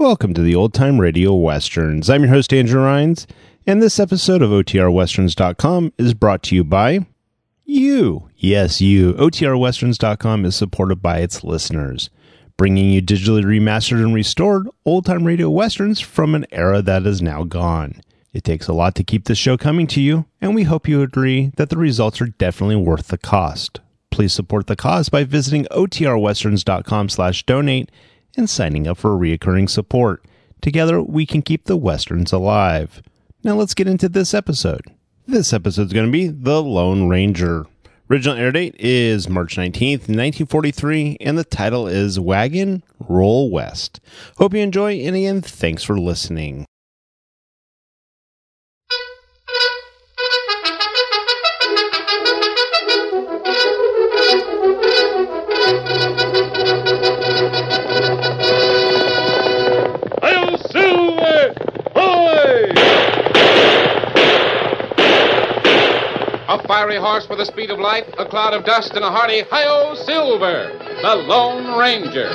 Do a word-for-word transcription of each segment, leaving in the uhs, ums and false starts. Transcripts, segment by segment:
welcome to the Old Time Radio Westerns. I'm your host, Andrew Rhynes, and this episode of O T R Westerns dot com is brought to you by you. Yes, you. O T R Westerns dot com is supported by its listeners, bringing you digitally remastered and restored old-time radio westerns from an era that is now gone. It takes a lot to keep this show coming to you, and we hope you agree that the results are definitely worth the cost. Please support the cause by visiting O T R Westerns dot com slash donate and signing up for reoccurring support. Together, we can keep the Westerns alive. Now let's get into this episode. This episode is going to be The Lone Ranger. Original air date is March nineteenth, nineteen forty-three, and the title is Wagon Roll West. Hope you enjoy, and again, thanks for listening. A fiery horse with the speed of light, a cloud of dust, and a hearty Hi-Yo Silver, the Lone Ranger.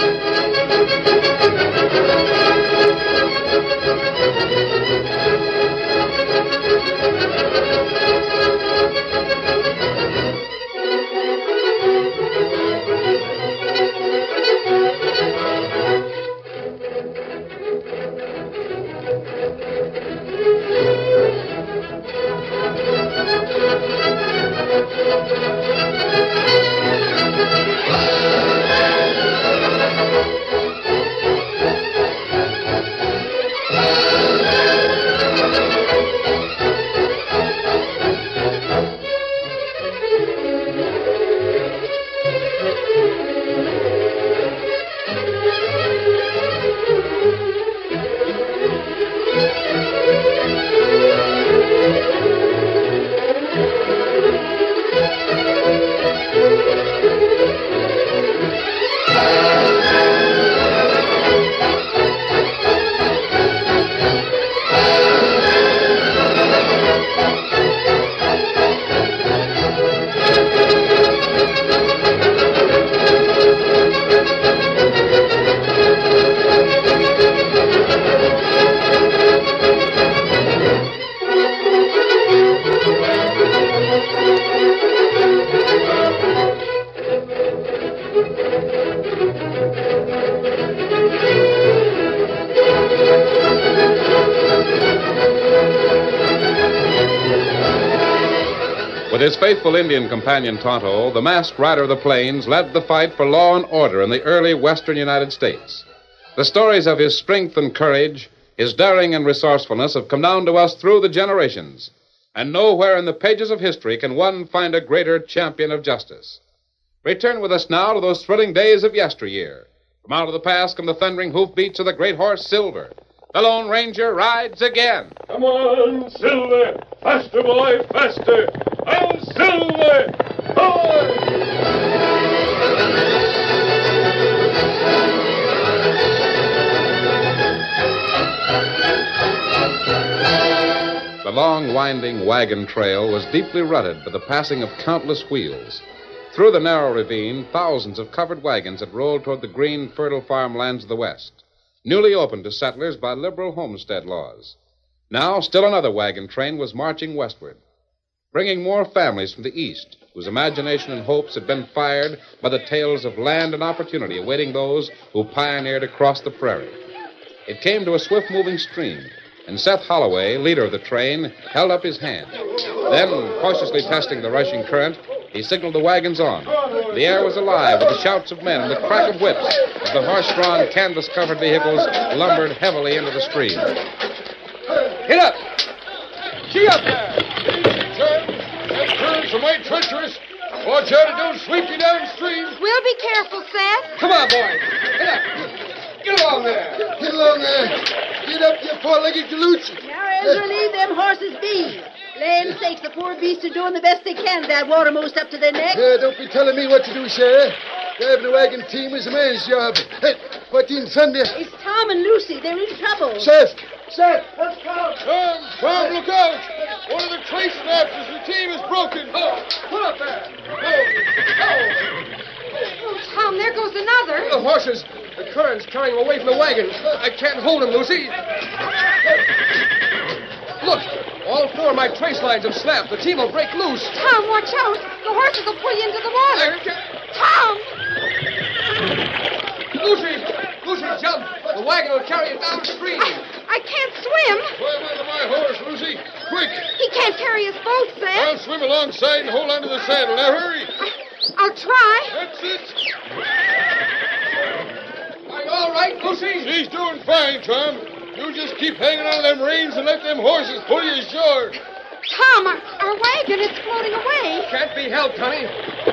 With his faithful Indian companion Tonto, the masked rider of the plains led the fight for law and order in the early western United States. The stories of his strength and courage, his daring and resourcefulness have come down to us through the generations, and nowhere in the pages of history can one find a greater champion of justice. Return with us now to those thrilling days of yesteryear. From out of the past come the thundering hoofbeats of the great horse Silver. The Lone Ranger rides again. Come on, Silver! Faster, boy, faster! Oh, Silver! Boy! The long, winding wagon trail was deeply rutted by the passing of countless wheels. Through the narrow ravine, thousands of covered wagons had rolled toward the green, fertile farmlands of the West, newly opened to settlers by liberal homestead laws. Now, still another wagon train was marching westward, bringing more families from the East, whose imagination and hopes had been fired by the tales of land and opportunity awaiting those who pioneered across the prairie. It came to a swift-moving stream, and Seth Holloway, leader of the train, held up his hand. Then, cautiously testing the rushing current, he signaled the wagons on. The air was alive with the shouts of men and the crack of whips as the horse-drawn, canvas-covered vehicles lumbered heavily into the stream. Get up! Gee up there! Turn! That curve's mighty treacherous. Watch out it don't sweep you downstream. We'll be careful, Seth. Come on, boys. Get up. Get along there. Get along there. Get up, you four-legged galoots. Now, Ezra, leave them horses be. Land sakes, the poor beasts are doing the best they can. That water most up to their necks. Uh, don't be telling me what to do, Sarah. Driving a wagon team is a man's job. Hey, what in thunder? It's Tom and Lucy. They're in trouble. Seth! Seth! Let's go! Tom! Tom, look out! One of the trace snaps as the team is broken. Oh, pull up there. Oh, oh. Oh, Tom, there goes another. The horses. The current's carrying them away from the wagon. I can't hold them, Lucy. Look, all four of my trace lines have snapped. The team will break loose. Tom, watch out. The horses will pull you into the water. Tom! Lucy! Lucy, jump! The wagon will carry you downstream. I, I can't swim. Climb onto my horse, Lucy. Quick! He can't carry his boat, Sam. I'll swim alongside and hold onto the saddle. Now hurry! I, I'll try. That's it. Are you all right, Lucy? She's doing fine, Tom. You just keep hanging on to them reins and let them horses pull you ashore. Tom, our, our wagon is floating away. Can't be helped, honey.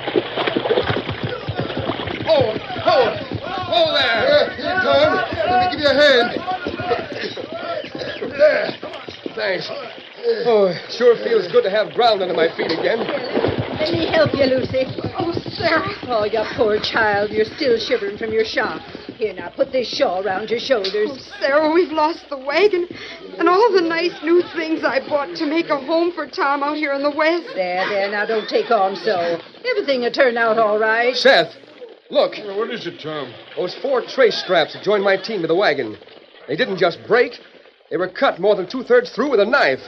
Oh, oh, oh there. Uh, here, Tom. Let me give you a hand. There. Thanks. Oh, it sure feels good to have ground under my feet again. Let me help you, Lucy. Oh, Sarah. Oh, you poor child. You're still shivering from your shock. Here, now, put this shawl around your shoulders. Oh, Sarah, we've lost the wagon and all the nice new things I bought to make a home for Tom out here in the West. There, there, now don't take on so. Everything will turn out all right. Seth, look. What is it, Tom? Those four trace straps that joined my team to the wagon. They didn't just break. They were cut more than two-thirds through with a knife.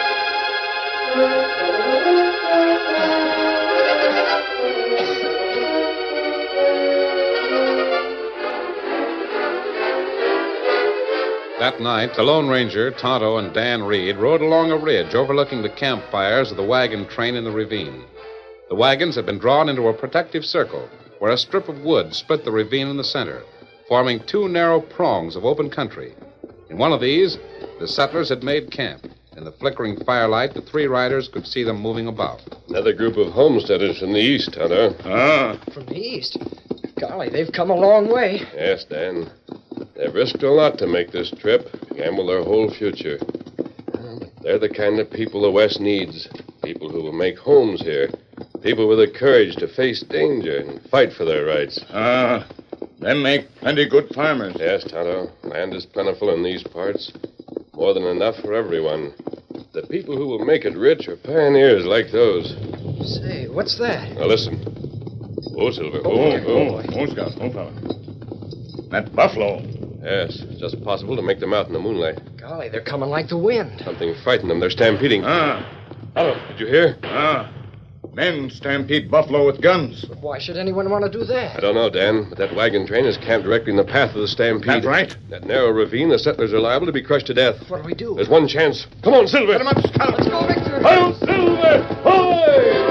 That night, the Lone Ranger, Tonto, and Dan Reed rode along a ridge overlooking the campfires of the wagon train in the ravine. The wagons had been drawn into a protective circle where a strip of wood split the ravine in the center, forming two narrow prongs of open country. In one of these, the settlers had made camp. In the flickering firelight, the three riders could see them moving about. Another group of homesteaders from the east, Tonto. Ah. From the east? Golly, they've come a long way. Yes, Dan. They've risked a lot to make this trip, gamble their whole future. They're the kind of people the West needs. People who will make homes here. People with the courage to face danger and fight for their rights. Ah. Them make plenty good farmers. Yes, Tonto. Land is plentiful in these parts. More than enough for everyone. The people who will make it rich are pioneers like those. Say, what's that? Now listen. Oh, Silver. Oh, Oh, oh, oh, Scout, oh, fella. That buffalo. Yes, it's just possible to make them out in the moonlight. Golly, they're coming like the wind. Something frightened them. They're stampeding. Ah. Hello. Did you hear? Ah. Men stampede buffalo with guns. But why should anyone want to do that? I don't know, Dan, but that wagon train is camped directly in the path of the stampede. That's right. That narrow ravine, the settlers are liable to be crushed to death. What do we do? There's one chance. Come on, Silver. Get him up, Scout. Let's go, Victor. Hi, Silver! Hoy!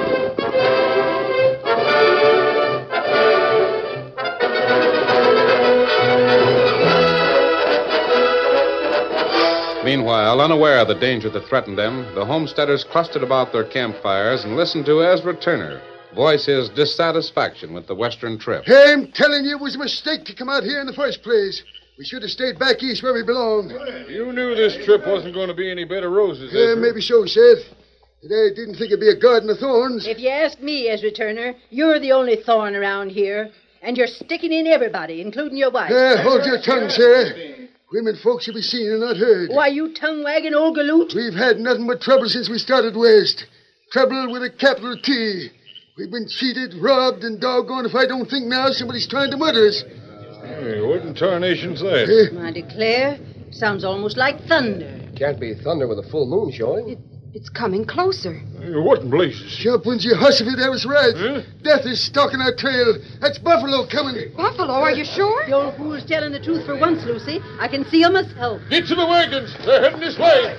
Meanwhile, unaware of the danger that threatened them, the homesteaders clustered about their campfires and listened to Ezra Turner voice his dissatisfaction with the western trip. Hey, I'm telling you, it was a mistake to come out here in the first place. We should have stayed back east where we belong. You knew this trip wasn't going to be any bed of roses, Yeah, Ezra. maybe so, Seth. But I didn't think it'd be a garden of thorns. If you ask me, Ezra Turner, you're the only thorn around here. And you're sticking in everybody, including your wife. Ah, hold your tongue, Sarah. Women folks should be seen and not heard. Why, you tongue-wagging old galoot. We've had nothing but trouble since we started west. Trouble with a capital T. We've been cheated, robbed, and doggone if I don't think now somebody's trying to murder us. Hey, what in tarnation's that? Eh, I declare, sounds almost like thunder. Can't be thunder with a full moon showing. It, it's coming closer. Hey, what in blazes? Jump when you hussify, that was right. Huh? Death is stalking our trail. That's Buffalo coming. Buffalo, are you sure? The old fool's telling the truth for once, Lucy. I can see 'em myself. Get to the wagons. They're heading this way.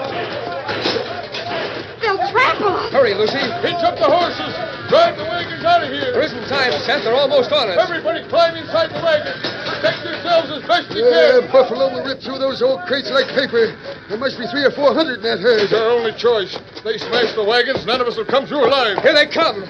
They'll trample us. Hurry, Lucy. Hitch up the horses. Drive the wagons out of here. There isn't time, Seth. They're almost on us. Everybody climb inside the wagon. Protect yourselves as best you Yeah, can. Buffalo will rip through those old crates like paper. There must be three or four hundred in that herd. It's our only choice. If they smash the wagons, none of us will come through alive. Here they come.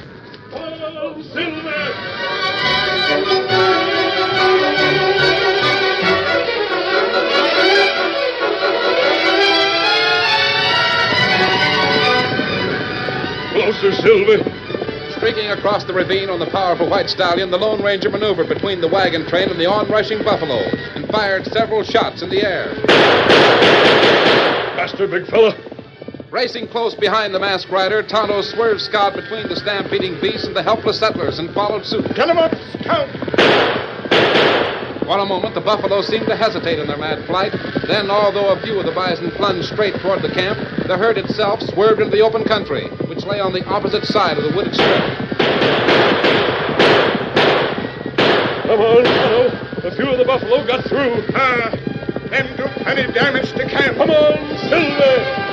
Closer, Silver. Streaking across the ravine on the powerful white stallion, the Lone Ranger maneuvered between the wagon train and the onrushing buffalo and fired several shots in the air. Faster, big fella. Racing close behind the masked rider, Tonto swerved Scout between the stampeding beasts and the helpless settlers and followed suit. Get him up, Scout! For a moment, the buffalo seemed to hesitate in their mad flight. Then, although a few of the bison plunged straight toward the camp, the herd itself swerved into the open country, which lay on the opposite side of the wooded strip. Come on, Tonto. A few of the buffalo got through. Ah, them do plenty damage to camp. Come on, Silver!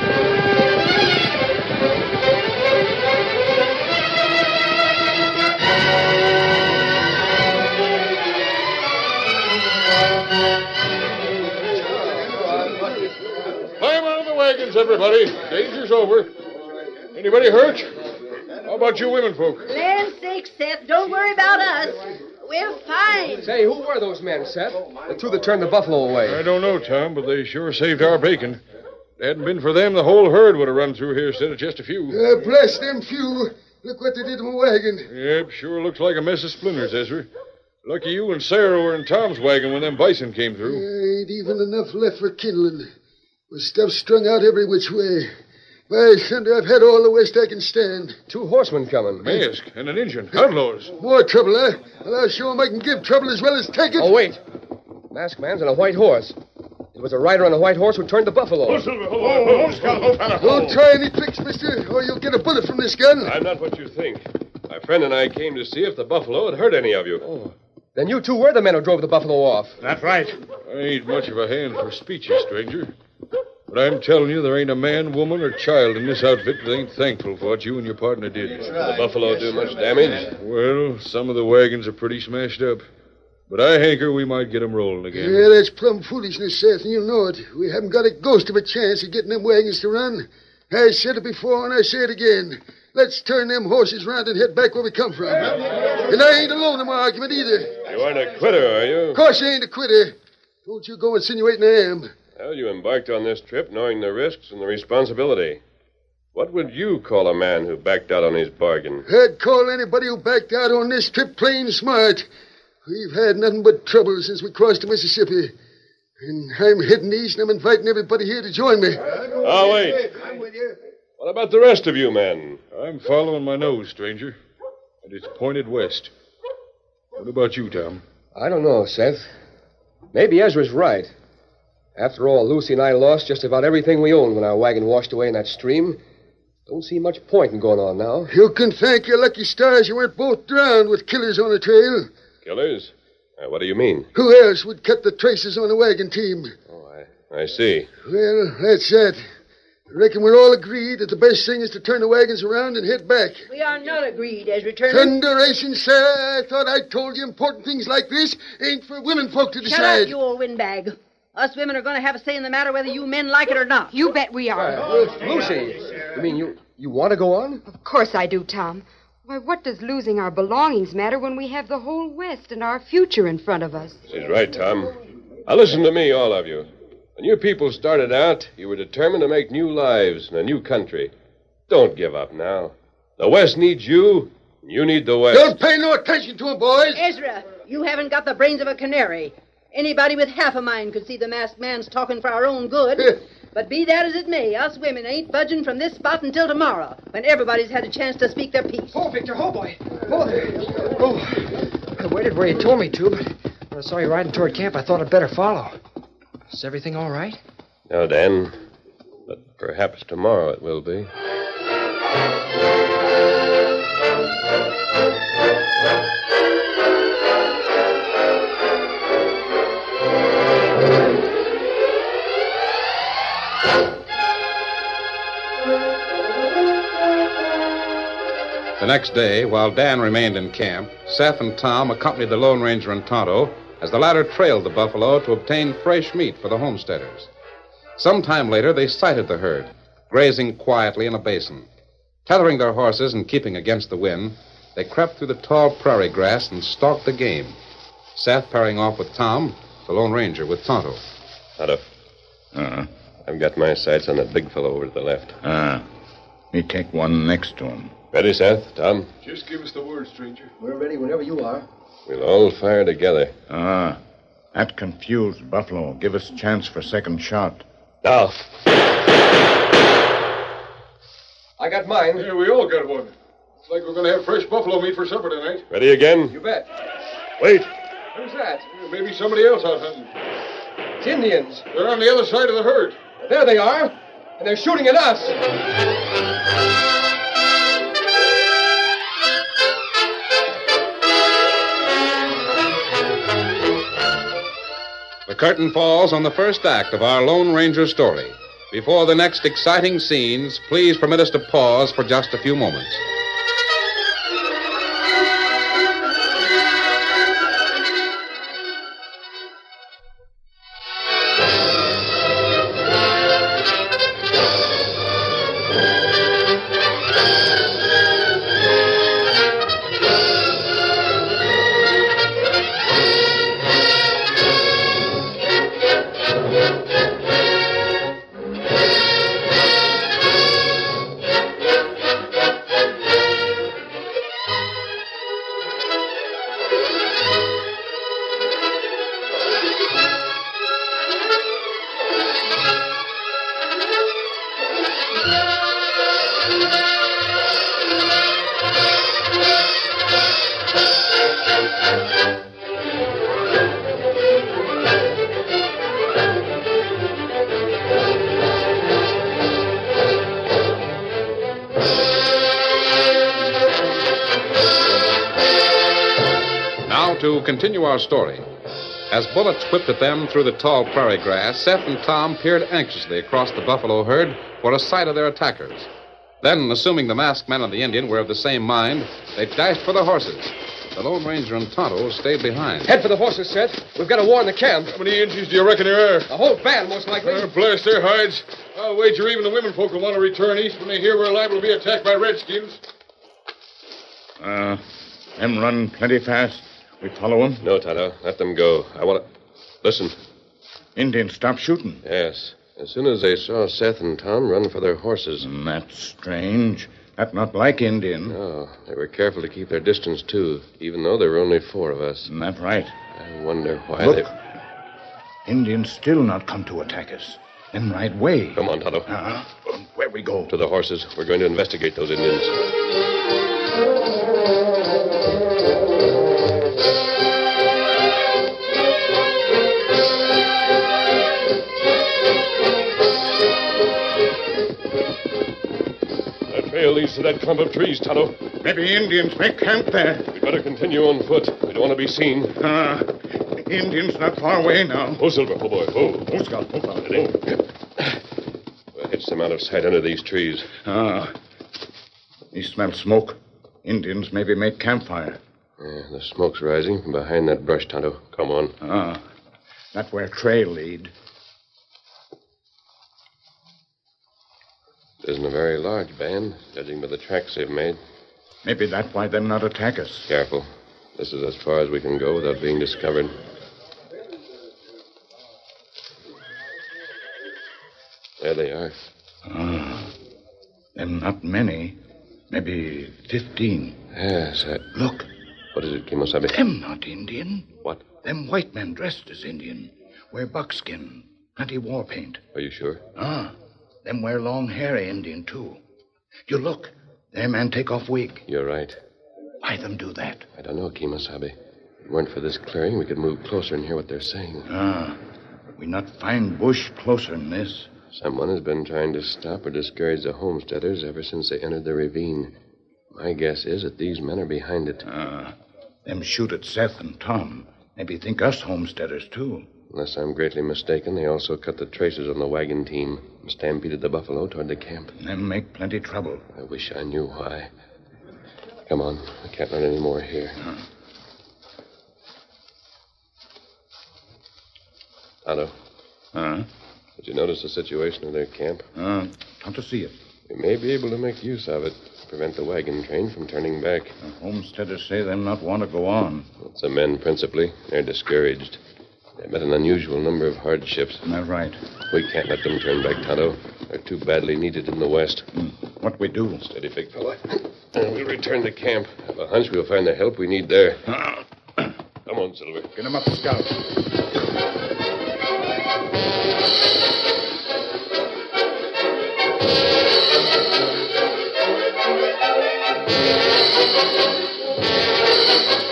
Climb out of the wagons, everybody. Danger's over. Anybody hurt? How about you women folk? Land's sake, Seth, don't worry about us. We're fine. Say, who were those men, Seth? The two that turned the buffalo away. I don't know, Tom, but they sure saved our bacon. If it hadn't been for them, the whole herd would have run through here instead of just a few. Uh, bless them few. Look what they did to my wagon. Yep, sure looks like a mess of splinters, Ezra. Lucky you and Sarah were in Tom's wagon when them bison came through. There ain't even enough left for kindling. With stuff strung out every which way. By thunder, I've had all the west I can stand. Two horsemen coming. Mask and an Injun. Outlaws. More trouble, huh? Well, I'll show 'em I can give trouble as well as take it. Oh, wait. Masked man's on a white horse. It was a rider on a white horse who turned the buffalo. Oh, Silver, hold on. Oh, oh, Scout, hold on. Don't try any tricks, mister, or you'll get a bullet from this gun. I'm not what you think. My friend and I came to see if the buffalo had hurt any of you. Oh. Then you two were the men who drove the buffalo off. That's right. I ain't much of a hand for speeches, stranger. But I'm telling you, there ain't a man, woman, or child in this outfit that ain't thankful for what you and your partner did. Did the buffalo do much damage? Well, some of the wagons are pretty smashed up. But I hanker we might get 'em rolling again. Yeah, that's plumb foolishness, Seth, and you know it. We haven't got a ghost of a chance of getting them wagons to run. I said it before, and I say it again. Let's turn them horses round and head back where we come from. And I ain't alone in my argument, either. You aren't a quitter, are you? Of course I ain't a quitter. Don't you go insinuating I am. Well, you embarked on this trip knowing the risks and the responsibility. What would you call a man who backed out on his bargain? I'd call anybody who backed out on this trip plain smart. We've had nothing but trouble since we crossed the Mississippi. And I'm heading east, and I'm inviting everybody here to join me. Oh, wait. I'm with you. What about the rest of you men? I'm following my nose, stranger. And it's pointed west. What about you, Tom? I don't know, Seth. Maybe Ezra's right. After all, Lucy and I lost just about everything we owned when our wagon washed away in that stream. Don't see much point in going on now. You can thank your lucky stars you weren't both drowned with killers on the trail. Killers? Uh, what do you mean? Who else would cut the traces on the wagon team? Oh, I, I see. Well, that's that. I reckon we're all agreed that the best thing is to turn the wagons around and head back. We are not agreed, Ezra Turner. Thunderation, sir. I thought I told you important things like this ain't for women folk to Shut decide. up, you old windbag. Us women are going to have a say in the matter whether you men like it or not. You bet we are. Uh, Lucy, you mean you, you want to go on? Of course I do, Tom. Why, what does losing our belongings matter when we have the whole West and our future in front of us? She's right, Tom. Now listen to me, all of you. When you people started out, you were determined to make new lives in a new country. Don't give up now. The West needs you, and you need the West. Don't pay no attention to him, boys. Ezra, you haven't got the brains of a canary. Anybody with half a mind could see the masked man's talking for our own good. But be that as it may, us women ain't budging from this spot until tomorrow, when everybody's had a chance to speak their piece. Oh, Victor, oh, boy. Oh, there. Oh, I waited where you told me to, but when I saw you riding toward camp, I thought I'd better follow. Is everything all right? No, Dan. But perhaps tomorrow it will be. The next day, while Dan remained in camp, Seth and Tom accompanied the Lone Ranger and Tonto as the latter trailed the buffalo to obtain fresh meat for the homesteaders. Some time later, they sighted the herd, grazing quietly in a basin. Tethering their horses and keeping against the wind, they crept through the tall prairie grass and stalked the game, Seth pairing off with Tom, the Lone Ranger with Tonto. Tonto. Uh-huh. I've got my sights on that big fellow over to the left. Ah. Me take one next to him. Ready, Seth? Tom? Just give us the word, stranger. We're ready whenever you are. We'll all fire together. Ah. That confused buffalo. Give us chance for second shot. Now. I got mine. Yeah, we all got one. Looks like we're going to have fresh buffalo meat for supper tonight. Ready again? You bet. Wait. Who's that? Yeah, maybe somebody else out hunting. It's Indians. They're on the other side of the herd. There they are. And they're shooting at us. The curtain falls on the first act of our Lone Ranger story. Before the next exciting scenes, please permit us to pause for just a few moments. To continue our story. As bullets whipped at them through the tall prairie grass, Seth and Tom peered anxiously across the buffalo herd for a sight of their attackers. Then, assuming the masked man and the Indian were of the same mind, they dashed for the horses. The Lone Ranger and Tonto stayed behind. Head for the horses, Seth. We've got a war in the camp. How many Indians do you reckon there are? The whole band, most likely. Uh, blast their hides. I'll wager even the women folk will want to return east when they hear we're liable to be attacked by redskins. Uh, them run plenty fast. We follow them? No, Tonto. Let them go. I want to... Listen. Indians stop shooting. Yes. As soon as they saw Seth and Tom run for their horses. Mm, that's strange. That's not like Indian. No. They were careful to keep their distance, too, even though there were only four of us. Mm, that's right. I wonder why Look. they... Indians still not come to attack us. Them right way. Come on, Tonto. Uh-huh. Where we go? To the horses. We're going to investigate those Indians. Trail leads to that clump of trees, Tonto. Maybe Indians make camp there. We'd better continue on foot. We don't want to be seen. Ah, Indians not far away now. Oh, Silver. Oh, boy. Oh. Oh, Scout. Oh, Scout. Oh. We'll hitch them out of sight under these trees. Ah. We smell smoke. Indians maybe make campfire. Yeah, the smoke's rising from behind that brush, Tonto. Come on. Ah. That's where trail lead. It isn't a very large band, judging by the tracks they've made. Maybe that's why them not attack us. Careful. This is as far as we can go without being discovered. There they are. Ah. Them not many. Maybe fifteen. Yes, I... Look. What is it, Kimosabe? Them not Indian. What? Them white men dressed as Indian. Wear buckskin. Plenty war paint. Are you sure? Ah. Them wear long hair, Indian, too. You look. Their man take off wig. You're right. Why them do that? I don't know, Kimosabe. If it weren't for this clearing, we could move closer and hear what they're saying. Ah. We not find bush closer than this. Someone has been trying to stop or discourage the homesteaders ever since they entered the ravine. My guess is that these men are behind it. Ah. Them shoot at Seth and Tom. Maybe think us homesteaders, too. Unless I'm greatly mistaken, they also cut the traces on the wagon team and stampeded the buffalo toward the camp. Them make plenty trouble. I wish I knew why. Come on. We can't run any more here. Huh. Tonto. Huh? Did you notice the situation of their camp? Uh, come to see it. We may be able to make use of it. Prevent the wagon train from turning back. The homesteaders say them not want to go on. It's the men, principally. They're discouraged. They've met an unusual number of hardships. That's right. We can't let them turn back, Tonto. They're too badly needed in the West. Mm. What we do? Steady, big fella. And we'll return to camp. I have a hunch we'll find the help we need there. Come on, Silver. Get him up, Scout.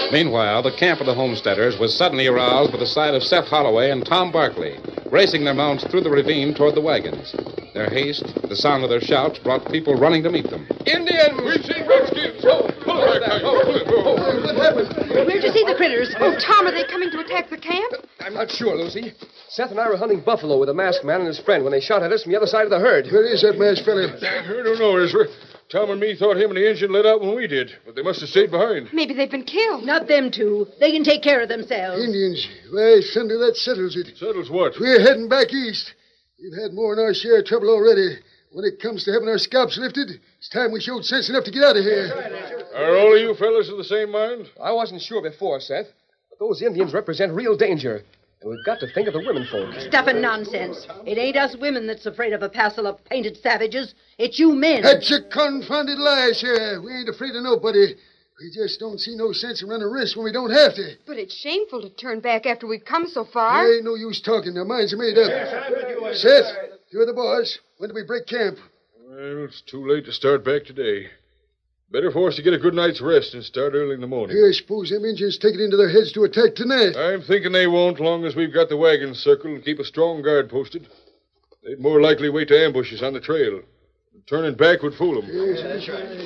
Meanwhile, the camp of the homesteaders was suddenly aroused by the sight of Seth Holloway and Tom Barkley racing their mounts through the ravine toward the wagons. Their haste, the sound of their shouts, brought people running to meet them. Indians! We've seen redskins! Oh, pull it back! Oh, pull it, pull it. What happened? Where'd you see the critters? Oh, Tom, are they coming to attack the camp? I'm not sure, Lucy. Seth and I were hunting buffalo with a masked man and his friend when they shot at us from the other side of the herd. Where is that masked fella? I don't know, Ezra. Tom and me thought him and the engine let out when we did, but they must have stayed behind. Maybe they've been killed. Not them two. They can take care of themselves. Indians. Why, thunder, that settles it. Settles what? We're heading back east. We've had more than our share of trouble already. When it comes to having our scalps lifted, it's time we showed sense enough to get out of here. Are all of you fellas of the same mind? I wasn't sure before, Seth, but those Indians represent real danger. And we've got to think of the women folk. Stuff and nonsense. It ain't us women that's afraid of a passel of painted savages. It's you men. That's a confounded lie, sir. We ain't afraid of nobody. We just don't see no sense in running risks when we don't have to. But it's shameful to turn back after we've come so far. There ain't no use talking. Our minds are made up. Seth, you're the boss. When do we break camp? Well, it's too late to start back today. Better for us to get a good night's rest and start early in the morning. I suppose them Indians take it into their heads to attack tonight. I'm thinking they won't, long as we've got the wagons circled and keep a strong guard posted. They'd more likely wait to ambush us on the trail. Turning back would fool them. Yes, that's right.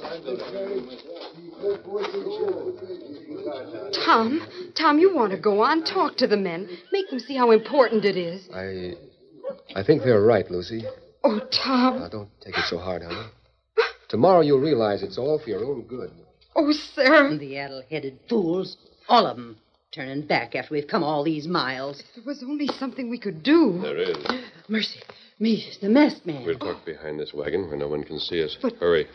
Tom, Tom, you want to go on. Talk to the men. Make them see how important it is. I... I think they're right, Lucy. Oh, Tom. Now, don't take it so hard, honey. Tomorrow you'll realize it's all for your own good. Oh, sir. The addle-headed fools. All of them. Turning back after we've come all these miles. There was only something we could do. There is. Mercy. Me, it's the masked man. We'll park behind this wagon where no one can see us. But- Hurry.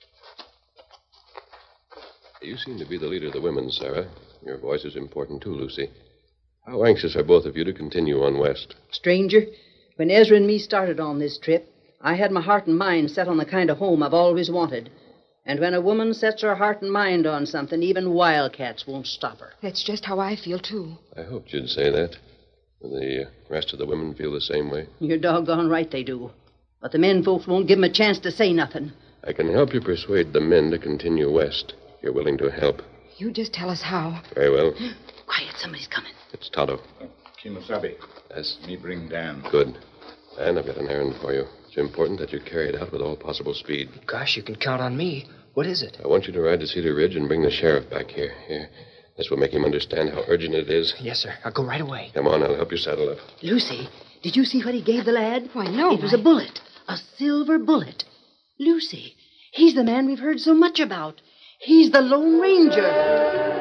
You seem to be the leader of the women, Sarah. Your voice is important, too, Lucy. How anxious are both of you to continue on west? Stranger, when Ezra and me started on this trip, I had my heart and mind set on the kind of home I've always wanted. And when a woman sets her heart and mind on something, even wildcats won't stop her. That's just how I feel, too. I hoped you'd say that. The rest of the women feel the same way. You're doggone right they do. But the men folks won't give 'em a chance to say nothing. I can help you persuade the men to continue west. You're willing to help. You just tell us how. Very well. Quiet, somebody's coming. It's Tonto. Kimosabe. Yes. Me bring Dan. Good. And I've got an errand for you. It's important that you carry it out with all possible speed. Gosh, you can count on me. What is it? I want you to ride to Cedar Ridge and bring the sheriff back here. Here. This will make him understand how urgent it is. Yes, sir. I'll go right away. Come on, I'll help you saddle up. Lucy, did you see what he gave the lad? Why, no. It was a bullet. A silver bullet. Lucy, he's the man we've heard so much about. He's the Lone Ranger.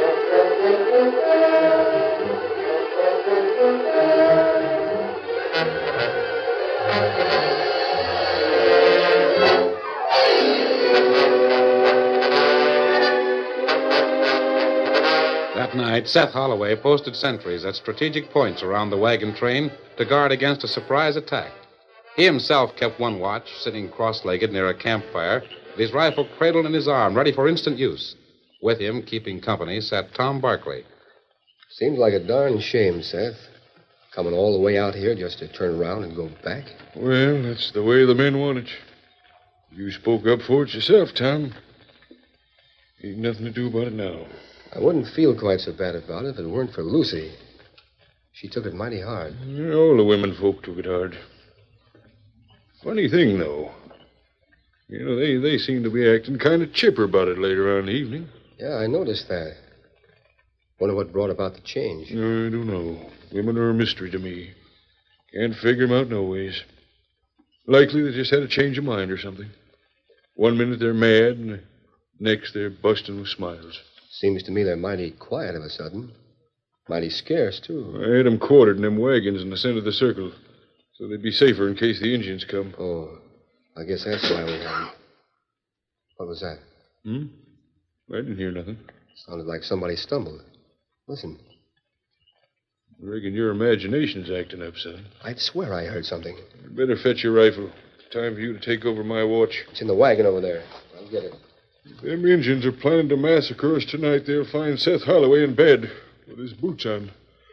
That night, Seth Holloway posted sentries at strategic points around the wagon train to guard against a surprise attack. He himself kept one watch, sitting cross-legged near a campfire, with his rifle cradled in his arm, ready for instant use. With him, keeping company, sat Tom Barkley. Seems like a darn shame, Seth. Coming all the way out here just to turn around and go back. Well, that's the way the men want it. You spoke up for it yourself, Tom. Ain't nothing to do about it now. I wouldn't feel quite so bad about it if it weren't for Lucy. She took it mighty hard. Yeah, all the women folk took it hard. Funny thing, though. You know, they, they seem to be acting kind of chipper about it later on in the evening. Yeah, I noticed that. Wonder what brought about the change. I don't know. Women are a mystery to me. Can't figure 'em out no ways. Likely they just had a change of mind or something. One minute they're mad, and the next they're busting with smiles. Seems to me they're mighty quiet of a sudden. Mighty scarce, too. I had 'em quartered in them wagons in the center of the circle, so they'd be safer in case the Indians come. Oh, I guess that's why we have 'em. What was that? Hmm? I didn't hear nothing. Sounded like somebody stumbled. Listen. I reckon your imagination's acting up, son. I'd swear I heard something. You better fetch your rifle. It's time for you to take over my watch. It's in the wagon over there. I'll get it. If them Indians are planning to massacre us tonight, they'll find Seth Holloway in bed with his boots on.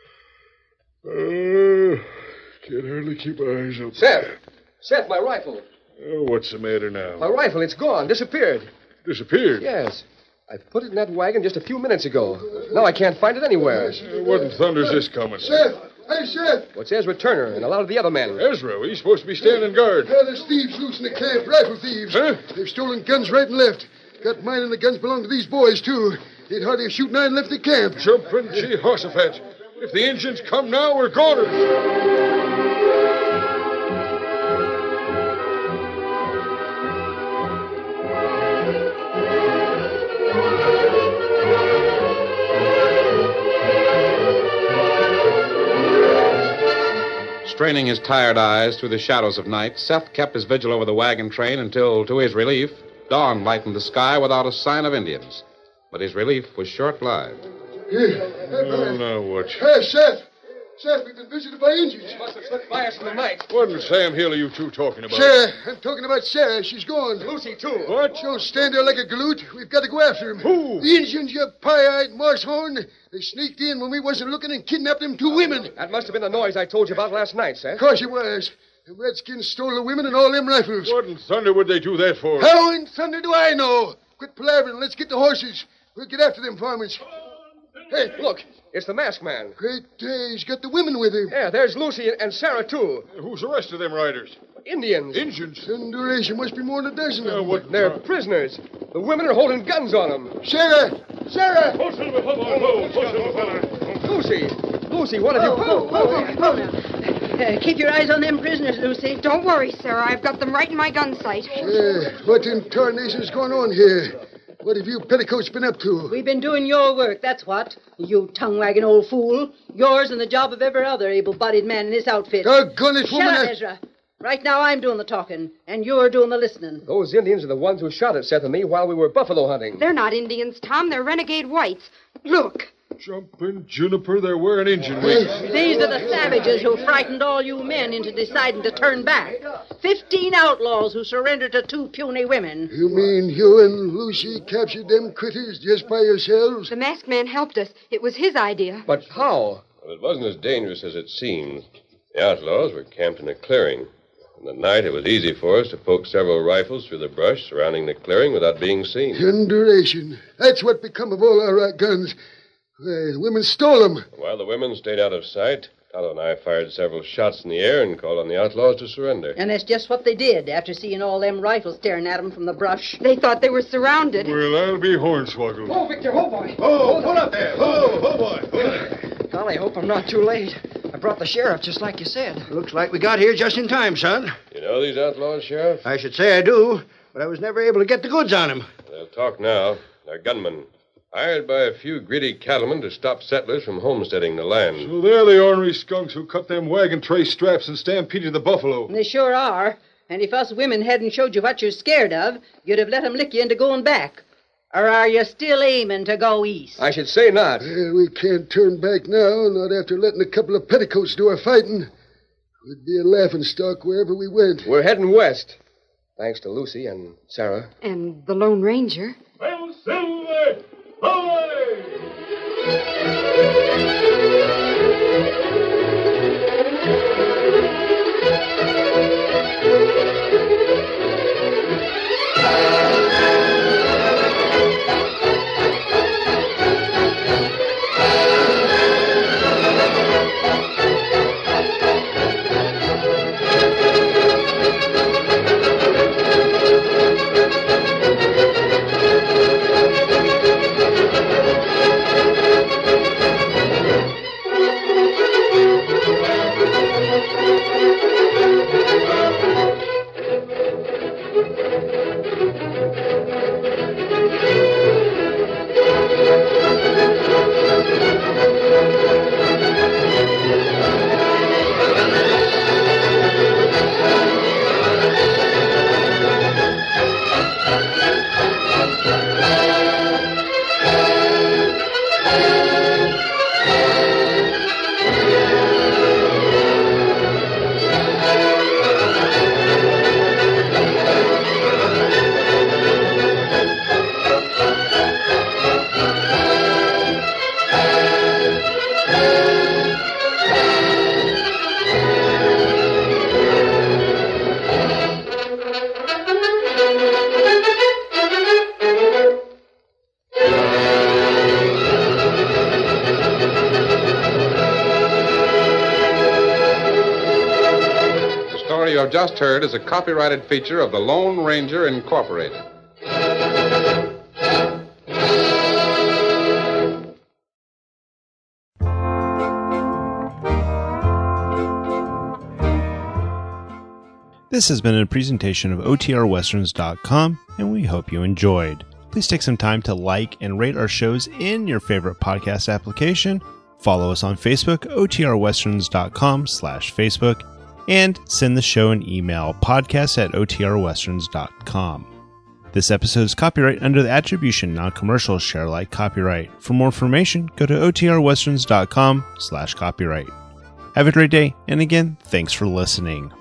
Uh, can't hardly keep my eyes open. Seth! Seth, my rifle. Oh, what's the matter now? My rifle, it's gone. Disappeared. Disappeared? Yes. I put it in that wagon just a few minutes ago. Now I can't find it anywhere. Uh, what in thunder's this coming? Seth! Hey, Seth! What's Ezra Turner and a lot of the other men? Ezra, he's supposed to be standing guard. Uh, there's thieves loose in the camp, rifle thieves. Huh? They've stolen guns right and left. Got mine and the guns belong to these boys, too. They'd hardly have shoot nine left the camp. Jumping Jehoshaphat. If the Indians come now, we're goners. Straining his tired eyes through the shadows of night, Seth kept his vigil over the wagon train until, to his relief, dawn lightened the sky without a sign of Indians. But his relief was short-lived. Oh, now what? Hey, Seth! Seth, we've been visited by Indians. Must have slipped by us in the night. What in Sam Hill are you two talking about? Sarah, I'm talking about Sarah. She's gone. Lucy, too. What? Don't stand there like a galoot. We've got to go after him. Who? The Indians, you pie-eyed morsehorn. They sneaked in when we wasn't looking and kidnapped them two women. That must have been the noise I told you about last night, Seth. Of course it was. The Redskins stole the women and all them rifles. What in thunder would they do that for? How in thunder do I know? Quit palavering. Let's get the horses. We'll get after them farmers. Hey, look. It's the masked man. Great day. He's got the women with him. Yeah, there's Lucy and Sarah, too. Who's the rest of them riders? Indians. Indians? Thunderation must be more than a dozen of Uh, them. what? They're prisoners. The women are holding guns on them. Sarah! Sarah! Lucy! Lucy, what have you... Oh, oh, oh, oh, now. Uh, keep your eyes on them prisoners, Lucy. Don't worry, Sarah. I've got them right in my gun sight. Yeah, what in tarnation's going on here? What have you petticoats been up to? We've been doing your work, that's what. You tongue-wagging old fool. Yours and the job of every other able-bodied man in this outfit. Doggone it, Shut woman. up, I- Ezra. Right now I'm doing the talking, and you're doing the listening. Those Indians are the ones who shot at Seth and me while we were buffalo hunting. They're not Indians, Tom. They're renegade whites. Look. Jumping Juniper, they're wearing Indian wings. These are the savages who frightened all you men into deciding to turn back. Fifteen outlaws who surrendered to two puny women. You mean you and Lucy captured them critters just by yourselves? The masked man helped us. It was his idea. But how? Well, it wasn't as dangerous as it seemed. The outlaws were camped in a clearing. In the night, it was easy for us to poke several rifles through the brush surrounding the clearing without being seen. Thunderation. That's what become of all our uh, guns. Why, the women stole them. While the women stayed out of sight, Tonto and I fired several shots in the air and called on the outlaws to surrender. And that's just what they did after seeing all them rifles staring at them from the brush. They thought they were surrounded. Well, I'll be hornswoggled. Oh, Victor, oh, boy. Oh, pull up there. Oh, oh, boy. Golly, I hope I'm not too late. I brought the sheriff, just like you said. Looks like we got here just in time, son. You know these outlaws, Sheriff? I should say I do, but I was never able to get the goods on him. They'll talk now. They're gunmen. Hired by a few greedy cattlemen to stop settlers from homesteading the land. So they're the ornery skunks who cut them wagon tray straps and stampeded the buffalo. They sure are. And if us women hadn't showed you what you're scared of, you'd have let 'em lick you into going back. Or are you still aiming to go east? I should say not. Well, we can't turn back now, not after letting a couple of petticoats do our fighting. We'd be a laughingstock wherever we went. We're heading west. Thanks to Lucy and Sarah. And the Lone Ranger. Well, Silver! Away! story you have just heard is a copyrighted feature of the Lone Ranger Incorporated. This has been a presentation of O T R Westerns dot com, and we hope you enjoyed. Please take some time to like and rate our shows in your favorite podcast application. Follow us on Facebook, O T R Westerns dot com slash Facebook, and send the show an email, podcast at O T R Westerns dot com. This episode is copyright under the Attribution Non-Commercial Share Alike copyright. For more information, go to O T R Westerns dot com slash copyright. Have a great day, and again, thanks for listening.